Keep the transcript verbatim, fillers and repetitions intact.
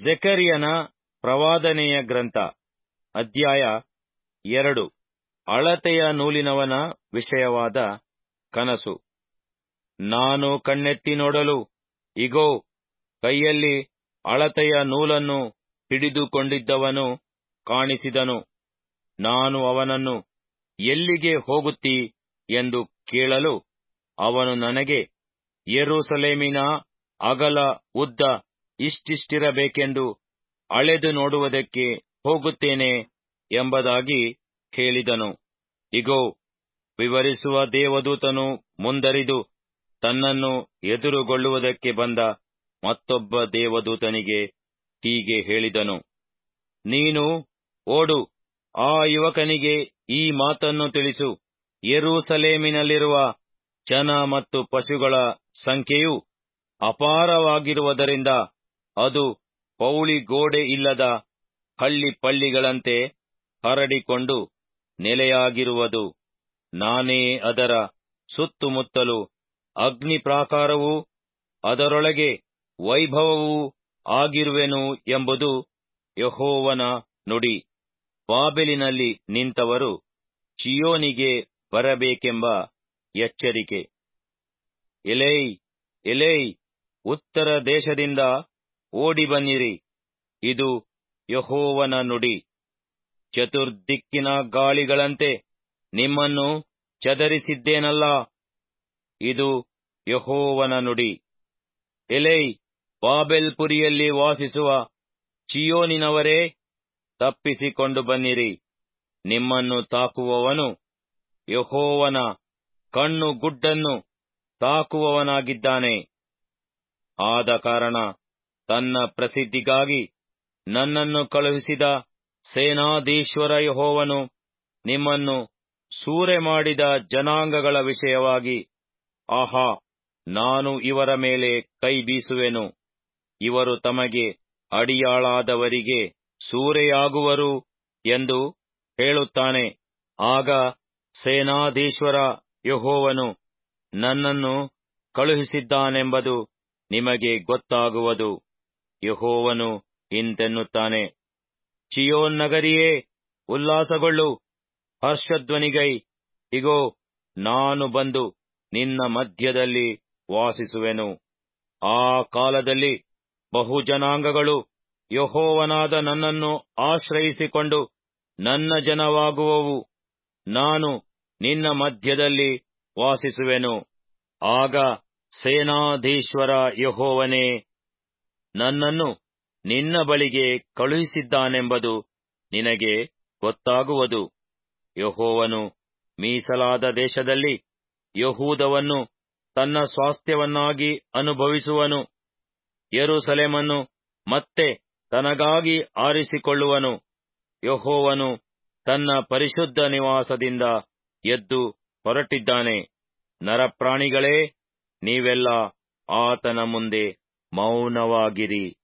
ಜೆಕರಿಯನ ಪ್ರವಾದನೆಯ ಗ್ರಂಥ, ಅಧ್ಯಾಯ ಎರಡು. ಅಳತೆಯ ನೂಲಿನವನ ವಿಷಯವಾದ ಕನಸು. ನಾನು ಕಣ್ಣೆತ್ತಿ ನೋಡಲು, ಇಗೋ, ಕೈಯಲ್ಲಿ ಅಳತೆಯ ನೂಲನ್ನು ಹಿಡಿದುಕೊಂಡಿದ್ದವನು ಕಾಣಿಸಿದನು. ನಾನು ಅವನನ್ನು, ಎಲ್ಲಿಗೆ ಹೋಗುತ್ತೀ ಎಂದು ಕೇಳಲು, ಅವನು ನನಗೆ, ಯೆರೂಸಲೇಮಿನ ಅಗಲ ಉದ್ದ ಇಷ್ಟಿಷ್ಟಿರಬೇಕೆಂದು ಅಳೆದು ನೋಡುವುದಕ್ಕೆ ಹೋಗುತ್ತೇನೆ ಎಂಬುದಾಗಿ ಹೇಳಿದನು. ಇಗೋ, ವಿವರಿಸುವ ದೇವದೂತನು ಮುಂದರಿದು ತನ್ನನ್ನು ಎದುರುಗೊಳ್ಳುವುದಕ್ಕೆ ಬಂದ ಮತ್ತೊಬ್ಬ ದೇವದೂತನಿಗೆ ಹೀಗೆ ಹೇಳಿದನು, ನೀನು ಓಡು, ಆ ಯುವಕನಿಗೆ ಈ ಮಾತನ್ನು ತಿಳಿಸು. ಯೆರೂಸಲೇಮಿನಲ್ಲಿರುವ ಜನ ಮತ್ತು ಪಶುಗಳ ಸಂಖ್ಯೆಯು ಅಪಾರವಾಗಿರುವುದರಿಂದ ಅದು ಪೌಳಿಗೋಡೆ ಇಲ್ಲದ ಹಳ್ಳಿ ಪಳ್ಳಿಗಳಂತೆ ಹರಡಿಕೊಂಡು ನೆಲೆಯಾಗಿರುವುದು. ನಾನೇ ಅದರ ಸುತ್ತುಮುತ್ತಲು ಅಗ್ನಿ ಪ್ರಾಕಾರವೂ ಅದರೊಳಗೆ ವೈಭವವೂ ಆಗಿರುವೆನು ಎಂಬುದು ಯೆಹೋವನ ನುಡಿ. ಬಾಬೆಲಿನಲ್ಲಿ ನಿಂತವರು ಚೀಯೋನಿಗೆ ಬರಬೇಕೆಂಬ ಎಚ್ಚರಿಕೆ. ಎಲೈ, ಎಲೈ, ಉತ್ತರ ದೇಶದಿಂದ ಓಡಿ ಬನ್ನಿರಿ, ಇದು ಯೆಹೋವನ ನುಡಿ. ಚತುರ್ದಿಕ್ಕಿನ ಗಾಳಿಗಳಂತೆ ನಿಮ್ಮನ್ನು ಚದರಿಸಿದ್ದೇನಲ್ಲ, ಇದು ಯೆಹೋವನ ನುಡಿ. ಎಲೈ, ಬಾಬೆಲ್ ಪುರಿಯಲ್ಲಿ ವಾಸಿಸುವ ಚೀಯೋನಿನವರೇ, ತಪ್ಪಿಸಿಕೊಂಡು ಬನ್ನಿರಿ. ನಿಮ್ಮನ್ನು ತಾಕುವವನು ಯೆಹೋವನ ಕಣ್ಣು ಗುಡ್ಡನ್ನು ತಾಕುವವನಾಗಿದ್ದಾನೆ. ಆದ ಕಾರಣ ತನ್ನ ಪ್ರಸಿದ್ಧಿಗಾಗಿ ನನ್ನನ್ನು ಕಳುಹಿಸಿದ ಸೇನಾಧೀಶ್ವರ ಯೆಹೋವನು ನಿಮ್ಮನ್ನು ಸೂರೆ ಮಾಡಿದ ಜನಾಂಗಗಳ ವಿಷಯವಾಗಿ, ಆಹಾ, ನಾನು ಇವರ ಮೇಲೆ ಕೈ ಬೀಸುವೆನು, ಇವರು ತಮಗೆ ಅಡಿಯಾಳಾದವರಿಗೆ ಸೂರೆಯಾಗುವರು ಎಂದು ಹೇಳುತ್ತಾನೆ. ಆಗ ಸೇನಾಧೀಶ್ವರ ಯೆಹೋವನು ನನ್ನನ್ನು ಕಳುಹಿಸಿದ್ದಾನೆಂಬುದು ನಿಮಗೆ ಗೊತ್ತಾಗುವುದು. ಯೆಹೋವನು ಇಂತೆನ್ನುತ್ತಾನೆ, ಚೀಯೋನ್ ನಗರಿಯೇ, ಉಲ್ಲಾಸಗೊಳ್ಳು, ಹರ್ಷಧ್ವನಿಗೈ. ಇಗೋ, ನಾನು ಬಂದು ನಿನ್ನ ಮಧ್ಯದಲ್ಲಿ ವಾಸಿಸುವೆನು. ಆ ಕಾಲದಲ್ಲಿ ಬಹು ಜನಾಂಗಗಳು ಯೆಹೋವನಾದ ನನ್ನನ್ನು ಆಶ್ರಯಿಸಿಕೊಂಡು ನನ್ನ ಜನವಾಗುವವು. ನಾನು ನಿನ್ನ ಮಧ್ಯದಲ್ಲಿ ವಾಸಿಸುವೆನು. ಆಗ ಸೇನಾಧೀಶ್ವರ ಯೆಹೋವನೇ ನನ್ನನ್ನು ನಿನ್ನ ಬಳಿಗೆ ಕಳುಹಿಸಿದ್ದಾನೆಂಬುದು ನಿನಗೆ ಗೊತ್ತಾಗುವುದು. ಯೆಹೋವನು ಮೀಸಲಾದ ದೇಶದಲ್ಲಿ ಯೆಹೂದವನ್ನು ತನ್ನ ಸ್ವಾಸ್ಥ್ಯವನ್ನಾಗಿ ಅನುಭವಿಸುವನು. ಯೆರೂಸಲೇಮನ್ನು ಮತ್ತೆ ತನಗಾಗಿ ಆರಿಸಿಕೊಳ್ಳುವನು. ಯೆಹೋವನು ತನ್ನ ಪರಿಶುದ್ಧ ನಿವಾಸದಿಂದ ಎದ್ದು ಹೊರಟಿದ್ದಾನೆ. ನರಪ್ರಾಣಿಗಳೇ, ನೀವೆಲ್ಲ ಆತನ ಮುಂದೆ ಮೌನವಾಗಿರಿ.